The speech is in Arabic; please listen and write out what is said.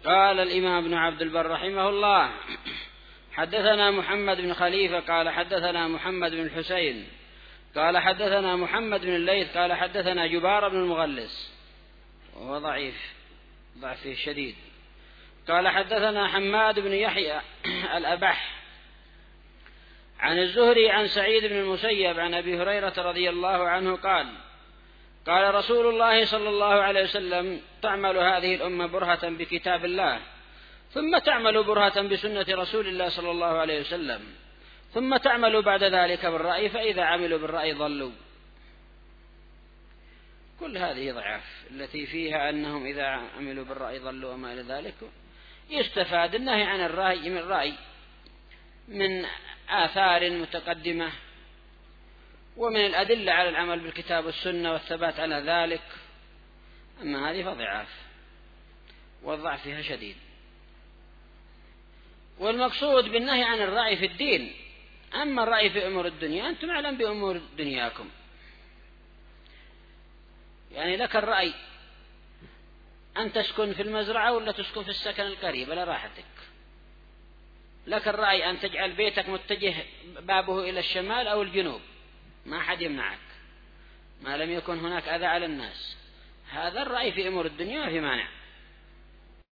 قال الإمام ابن عبد البر رحمه الله: حدثنا محمد بن خليفة قال حدثنا محمد بن الحسين قال حدثنا محمد بن الليث قال حدثنا جبار بن المغلس وهو ضعفه شديد. قال حدثنا حماد بن يحيى الأبح عن الزهري عن سعيد بن المسيب عن أبي هريرة رضي الله عنه قال: قال رسول الله صلى الله عليه وسلم: تعمل هذه الأمة برهة بكتاب الله، ثم تعمل برهة بسنة رسول الله صلى الله عليه وسلم، ثم تعمل بعد ذلك بالرأي، فإذا عملوا بالرأي ضلوا. كل هذه ضعاف التي فيها أنهم إذا عملوا بالرأي ضلوا وما إلى ذلك. يستفاد النهي عن الرأي من آثار متقدمة ومن الأدلة على العمل بالكتاب والسنة والثبات على ذلك. أما هذه فضعاف والضعف فيها شديد. والمقصود بالنهي عن الرأي في الدين. أما الرأي في أمور الدنيا أنتم أعلم بأمور دنياكم، يعني لك الرأي أن تسكن في المزرعة ولا تسكن في السكن القريب على راحتك، لك الرأي أن تجعل بيتك متجه بابه إلى الشمال أو الجنوب، ما أحد يمنعك ما لم يكن هناك أذى على الناس. هذا الرأي في أمور الدنيا ما في مانع.